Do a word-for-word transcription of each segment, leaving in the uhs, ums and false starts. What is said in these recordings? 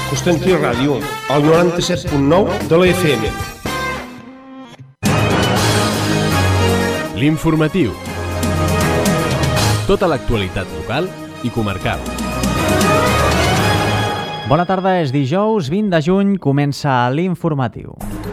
Constantí Ràdio, al noranta-set punt nou de la F M. L'informatiu. Tota l'actualitat local i comarcal. Bona tarda, és dijous vint de juny, comença l'informatiu.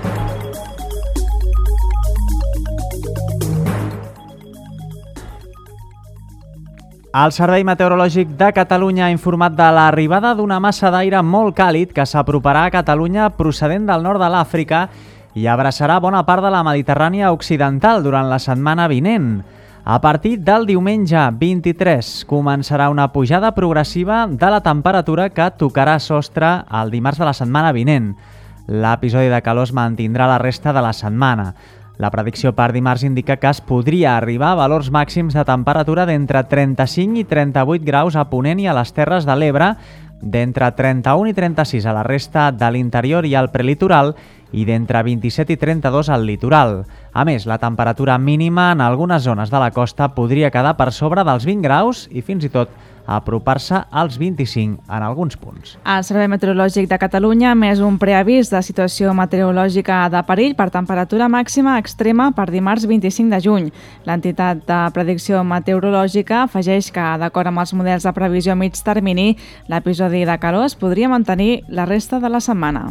El Servei Meteorològic de Catalunya ha informat de l'arribada d'una massa d'aire molt càlid que s'aproparà a Catalunya procedent del nord de l'Àfrica i abraçarà bona part de la Mediterrània occidental durant la setmana vinent. A partir del diumenge vint-i-tres començarà una pujada progressiva de la temperatura que tocarà sostre el dimarts de la setmana vinent. L'episodi de calor es mantindrà la resta de la setmana. La predicció per dimarts indica que es podria arribar a valors màxims de temperatura d'entre trenta-cinc i trenta-vuit graus a Ponent i a les Terres de l'Ebre, d'entre trenta-un i trenta-sis a la resta de l'interior i al prelitoral i d'entre vint-i-set i trenta-dos al litoral. A més, la temperatura mínima en algunes zones de la costa podria quedar per sobre dels vint graus i fins i tot apropar-se als vint-i-cinc en alguns punts. El Servei Meteorològic de Catalunya ha emès un preavís de situació meteorològica de perill per temperatura màxima extrema per dimarts vint-i-cinc de juny. L'entitat de predicció meteorològica afegeix que, d'acord amb els models de previsió a mig termini, l'episodi de calor es podria mantenir la resta de la setmana.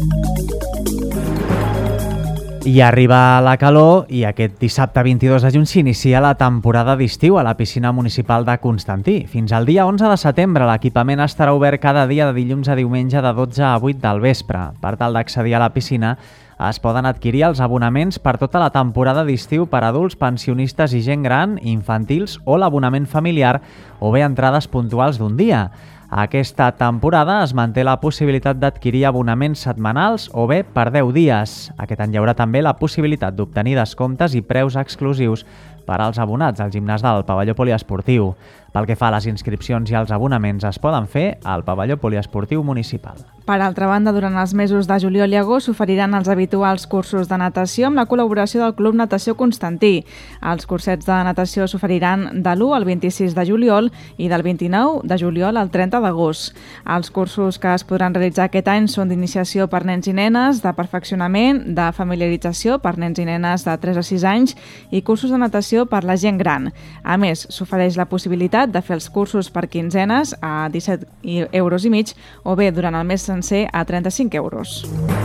I arriba la calor i aquest dissabte vint-i-dos de juny s'inicia la temporada d'estiu a la piscina municipal de Constantí. Fins al dia onze de setembre l'equipament estarà obert cada dia de dilluns a diumenge de dotze a vuit del vespre. Per tal d'accedir a la piscina es poden adquirir els abonaments per tota la temporada d'estiu per adults, pensionistes i gent gran, infantils o l'abonament familiar o bé entrades puntuals d'un dia. Aquesta temporada es manté la possibilitat d'adquirir abonaments setmanals o bé per deu dies. Aquest any hi haurà també la possibilitat d'obtenir descomptes i preus exclusius per als abonats al gimnàs del pavelló poliesportiu. Pel que fa a les inscripcions i els abonaments es poden fer al pavelló poliesportiu municipal. Per altra banda, durant els mesos de juliol i agost s'oferiran els habituals cursos de natació amb la col·laboració del Club Natació Constantí. Els cursets de natació s'oferiran de l'u al vint-i-sis de juliol i del vint-i-nou de juliol al trenta d'agost. Els cursos que es podran realitzar aquest any són d'iniciació per nens i nenes, de perfeccionament, de familiarització per nens i nenes de tres a sis anys i cursos de natació per la gent gran. A més, s'ofereix la possibilitat de fer els cursos per quinzenes a disset euros i mig o bé durant el mes sencer a trenta-cinc euros.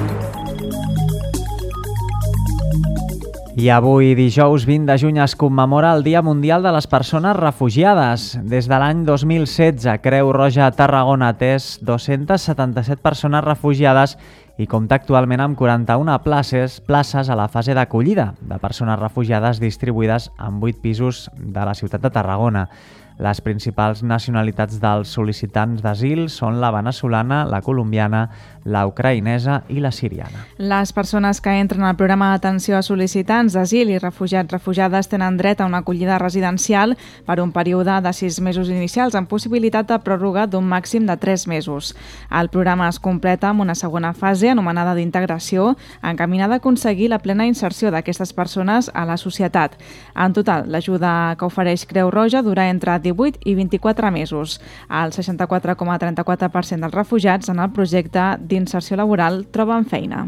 I avui, dijous vint de juny, es commemora el Dia Mundial de les Persones Refugiades. Des de l'any dos mil setze, Creu Roja Tarragona ha atès dos-centes setanta-set persones refugiades i compta actualment amb quaranta-una places, places a la fase d'acollida de persones refugiades distribuïdes en vuit pisos de la ciutat de Tarragona. Les principals nacionalitats dels sol·licitants d'asil són la veneçolana, la colombiana, la ucraïnesa i la siriana. Les persones que entren al programa d'atenció a sol·licitants d'asil i refugiats-refugiades tenen dret a una acollida residencial per un període de sis mesos inicials amb possibilitat de pròrroga d'un màxim de tres mesos. El programa es completa amb una segona fase anomenada d'integració, encaminada a aconseguir la plena inserció d'aquestes persones a la societat. En total, l'ajuda que ofereix Creu Roja dura entre divuit i vint-i-quatre mesos. El seixanta-quatre coma trenta-quatre per cent dels refugiats en el projecte d'inserció laboral troben feina.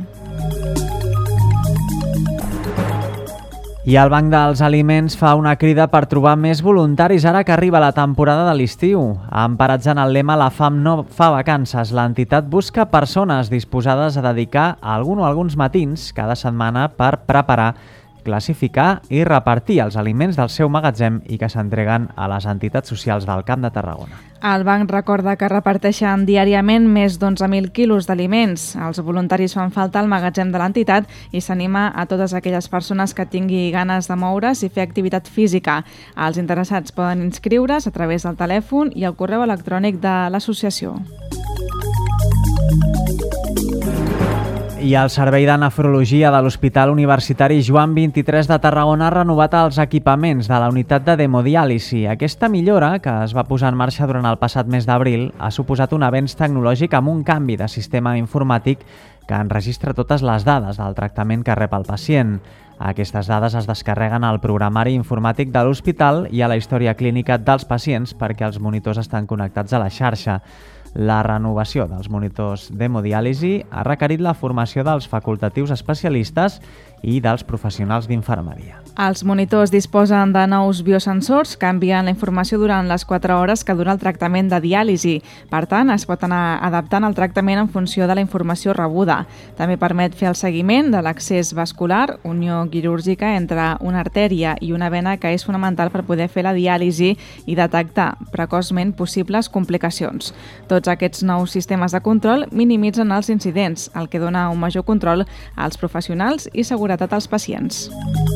I el Banc dels Aliments fa una crida per trobar més voluntaris ara que arriba la temporada de l'estiu. Emparats en el lema La fam no fa vacances, l'entitat busca persones disposades a dedicar algun o alguns matins cada setmana per preparar, classificar i repartir els aliments del seu magatzem i que s'entreguen a les entitats socials del Camp de Tarragona. El banc recorda que reparteixen diàriament més d'onze mil quilos d'aliments. Els voluntaris fan falta al magatzem de l'entitat i s'anima a totes aquelles persones que tingui ganes de moure's i fer activitat física. Els interessats poden inscriure's a través del telèfon i el correu electrònic de l'associació. I el Servei de Nefrologia de l'Hospital Universitari Joan vint-i-tres de Tarragona ha renovat els equipaments de la unitat de d'hemodiàlisi. Aquesta millora, que es va posar en marxa durant el passat mes d'abril, ha suposat un avenç tecnològic amb un canvi de sistema informàtic que enregistra totes les dades del tractament que rep el pacient. Aquestes dades es descarreguen al programari informàtic de l'hospital i a la història clínica dels pacients perquè els monitors estan connectats a la xarxa. La renovació dels monitors d'hemodiàlisi ha requerit la formació dels facultatius especialistes i dels professionals d'infermeria. Els monitors disposen de nous biosensors que envien la informació durant les quatre hores que dura el tractament de diàlisi. Per tant, es pot anar adaptant el tractament en funció de la informació rebuda. També permet fer el seguiment de l'accés vascular, unió quirúrgica entre una artèria i una vena, que és fonamental per poder fer la diàlisi i detectar precoçment possibles complicacions. Tots aquests nous sistemes de control minimitzen els incidents, el que dona un major control als professionals i seguretat als pacients.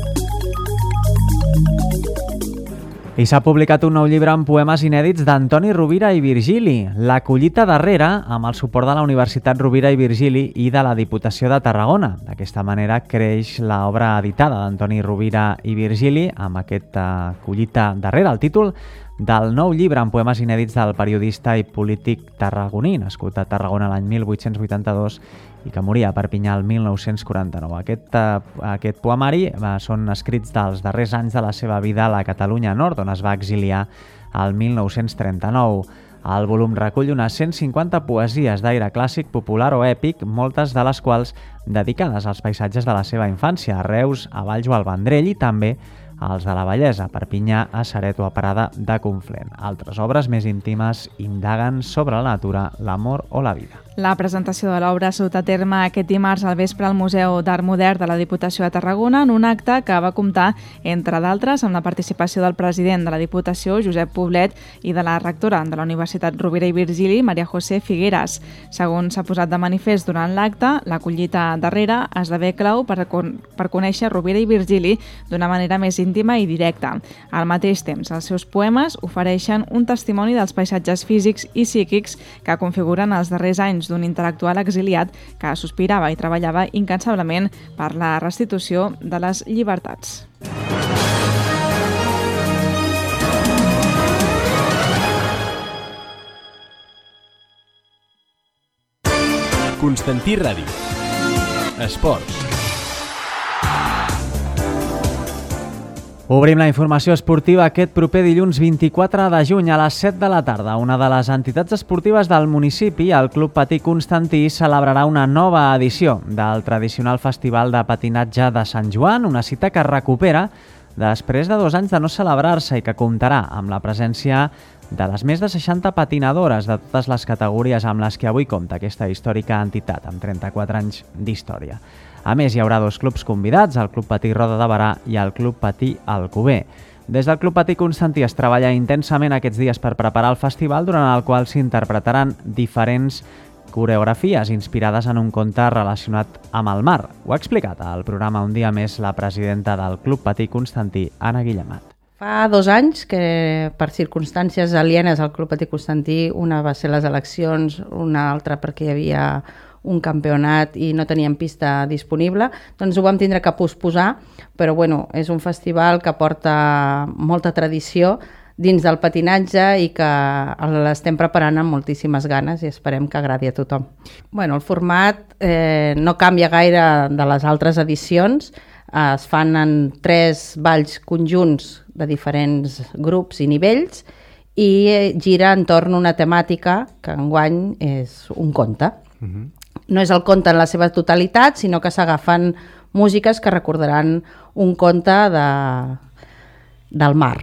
I s'ha publicat un nou llibre amb poemes inèdits d'Antoni Rovira i Virgili, La collita darrere, amb el suport de la Universitat Rovira i Virgili i de la Diputació de Tarragona. D'aquesta manera creix l'obra editada d'Antoni Rovira i Virgili amb aquesta collita darrere. El títol del nou llibre amb poemes inèdits del periodista i polític tarragoní, nascut a Tarragona l'any mil vuit-cents vuitanta-dos i que moria a Perpinyà el mil nou-cents quaranta-nou. Aquest, uh, aquest poemari uh, són escrits dels darrers anys de la seva vida a la Catalunya Nord, on es va exiliar el mil nou-cents trenta-nou. El volum recull unes cent cinquanta poesies d'aire clàssic, popular o èpic, moltes de les quals dedicades als paisatges de la seva infància, a Reus, a Valls o al Vendrell, i també als de la Vallesa, a Perpinyà, a Ceret o a Parada de Conflent. Altres obres més íntimes indaguen sobre la natura, l'amor o la vida. La presentació de l'obra s'ha dut a terme aquest dimarts al vespre al Museu d'Art Modern de la Diputació de Tarragona, en un acte que va comptar, entre d'altres, amb la participació del president de la Diputació, Josep Poblet, i de la rectora de la Universitat Rovira i Virgili, Maria José Figueras. Segons s'ha posat de manifest durant l'acte, la collita darrere esdevé clau per, per conèixer Rovira i Virgili d'una manera més íntima i directa. Al mateix temps, els seus poemes ofereixen un testimoni dels paisatges físics i psíquics que configuren els darrers anys d'un intel·lectual exiliat que sospirava i treballava incansablement per la restitució de les llibertats. Constantí Ràdio. Esports. Obrim la informació esportiva aquest proper dilluns vint-i-quatre de juny a les set de la tarda. Una de les entitats esportives del municipi, el Club Patí Constantí, celebrarà una nova edició del tradicional Festival de Patinatge de Sant Joan, una cita que es recupera després de dos anys de no celebrar-se i que comptarà amb la presència de les més de seixanta patinadores de totes les categories amb les que avui compta aquesta històrica entitat, amb trenta-quatre anys d'història. A més, hi haurà dos clubs convidats, el Club Patí Roda de Berà i el Club Patí Alcover. Des del Club Patí Constantí es treballa intensament aquests dies per preparar el festival, durant el qual s'interpretaran diferents coreografies inspirades en un conte relacionat amb el mar. Ho ha explicat al programa Un dia més la presidenta del Club Patí Constantí, Anna Guillemat. Fa dos anys que, per circumstàncies alienes al Club Patí Constantí, una va ser les eleccions, una altra perquè hi havia un campionat i no teníem pista disponible, doncs ho vam tindre que posposar, però bueno, és un festival que porta molta tradició dins del patinatge i que l'estem preparant amb moltíssimes ganes i esperem que agradi a tothom. Bueno, el format eh, no canvia gaire de les altres edicions, eh, es fan en tres balls conjunts de diferents grups i nivells i gira entorn una temàtica que enguany és un conte. Uh-huh. No és el conte en la seva totalitat, sinó que s'agafen músiques que recordaran un conte de, del mar.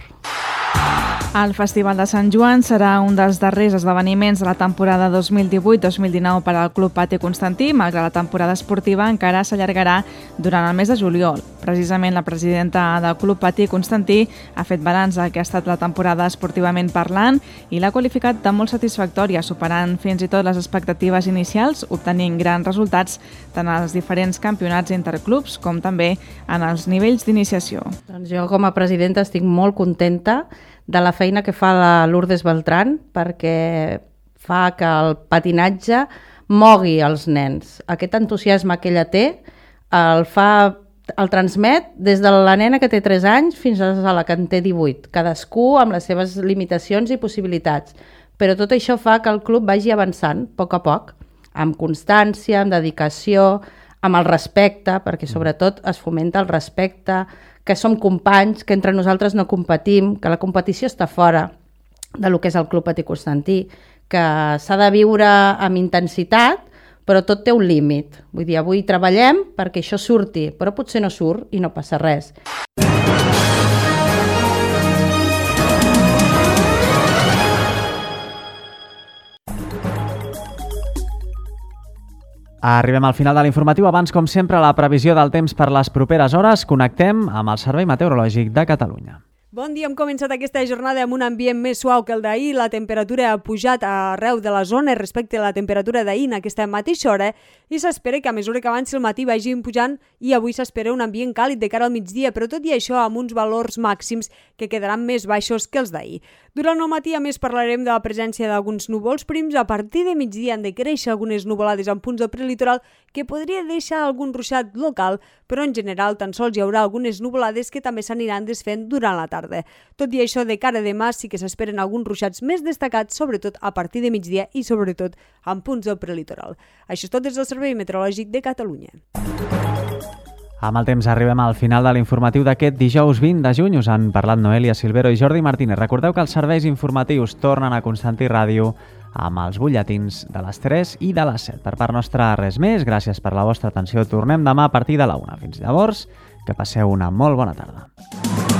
El Festival de Sant Joan serà un dels darrers esdeveniments de la temporada dos mil divuit dos mil dinou per al Club Patí Constantí, malgrat la temporada esportiva encara s'allargarà durant el mes de juliol. Precisament la presidenta del Club Patí Constantí ha fet balanç del que ha estat la temporada esportivament parlant i l'ha qualificat de molt satisfactòria, superant fins i tot les expectatives inicials, obtenint grans resultats tant als diferents campionats interclubs com també en els nivells d'iniciació. Doncs jo com a presidenta estic molt contenta de la feina que fa la Lourdes Beltrán, perquè fa que el patinatge mogui els nens. Aquest entusiasme que ella té el fa, el transmet des de la nena que té tres anys fins a la que en té divuit, cadascú amb les seves limitacions i possibilitats. Però tot això fa que el club vagi avançant a poc a poc, amb constància, amb dedicació, amb el respecte, perquè sobretot es fomenta el respecte, que som companys, que entre nosaltres no competim, que la competició està fora de lo que és el Club Patí Constantí, que s'ha de viure amb intensitat, però tot té un límit. Vull dir, avui treballem perquè això surti, però potser no surt i no passa res. Arribem al final de l'informatiu. Abans, com sempre, la previsió del temps per les properes hores. Connectem amb el Servei Meteorològic de Catalunya. Bon dia, hem començat aquesta jornada amb un ambient més suau que el d'ahir. La temperatura ha pujat arreu de la zona respecte a la temperatura d'ahir en aquesta mateixa hora i s'espera que a mesura que avanci el matí vagin pujant i avui s'espera un ambient càlid de cara al migdia, però tot i això amb uns valors màxims que quedaran més baixos que els d'ahir. Durant el matí, a més, parlarem de la presència d'alguns núvols prims. A partir de migdia han de créixer algunes nuvolades en punts del prelitoral que podria deixar algun ruixat local, però en general tan sols hi haurà algunes nuvolades que també s'aniran desfent durant la tarda. Tot i això, de cara a demà sí que s'esperen alguns ruixats més destacats, sobretot a partir de migdia i sobretot en punts del prelitoral. Això és tot des del Servei Meteorològic de Catalunya. Amb el temps arribem al final de l'informatiu d'aquest dijous vint de juny. Us han parlat Noelia Silvero i Jordi Martínez. Recordeu que els serveis informatius tornen a Constantí Ràdio amb els butlletins de les tres i de les set. Per part nostra, res més. Gràcies per la vostra atenció. Tornem demà a partir de la una. Fins llavors, que passeu una molt bona tarda.